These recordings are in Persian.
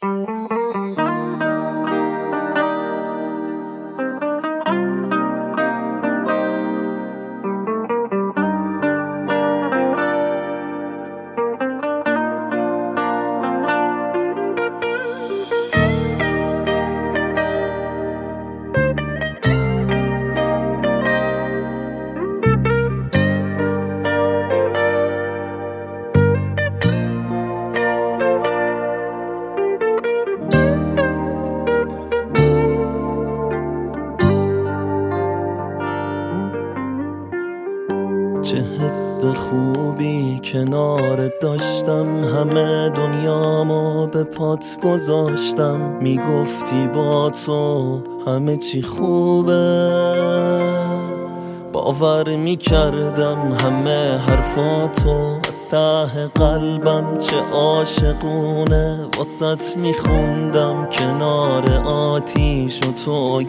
چه حس خوبی کنارت داشتم، همه دنیامو به پات گذاشتم. میگفتی با تو همه چی خوبه، باور میکردم همه حرفاتو. از ته قلبم چه عاشقونه واسط میخوندم، کنار آتیش و تو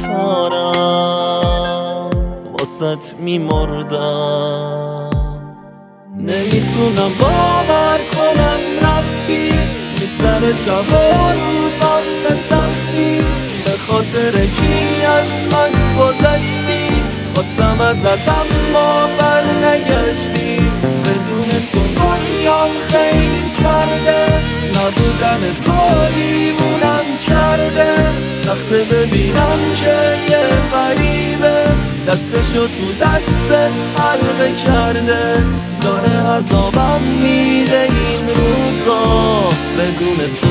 گیتارم واسط میمردم. نمیتونم باور کنم رفتی، میگذره شب و روزم به سختی. به خاطر کی از من گذشتی، خواستم ازت اما بر نگشتی. بدون تو دنیام خیلی سرده، نبودن تو دیوونم کرده. سخته ببینم که یه غریبه دستشو تو دستت حلقه کرده. داره عذابم میده این روزا بدون تو.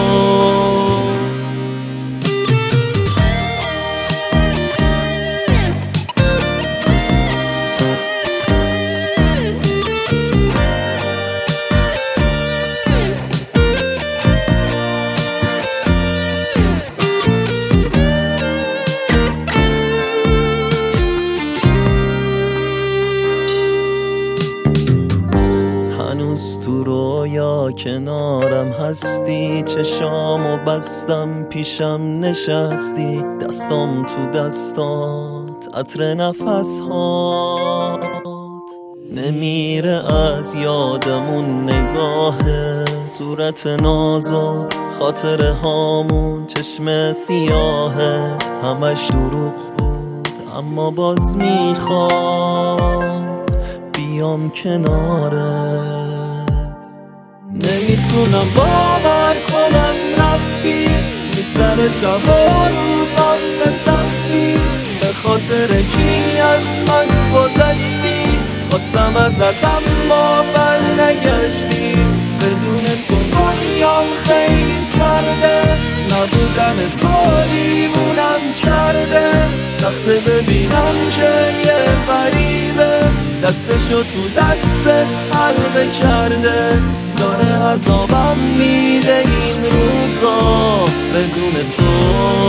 هنوز تو رویا کنارم هستی، چشامو بستم پیشم نشستی. دستام تو دستات عطر نفسهات، نمیره از یادمون نگاهه. صورت نازو خاطره هامون چشم سیاهه. همش دروغ بود اما باز میخوام بیام کنارت. نمیتونم باور کنم رفتی، میگذره شب و روزم به سختی. به خاطر کی از من گذشتی، خواستم ازت اما بر نگشتی. بدون تو دنیام خیلی سرده، نبودن تو دیوونم کرده. سخته ببینم که یه غریبه دستشو تو دستت حلقه کرده. داره عذابم میده این روزا بدون تو.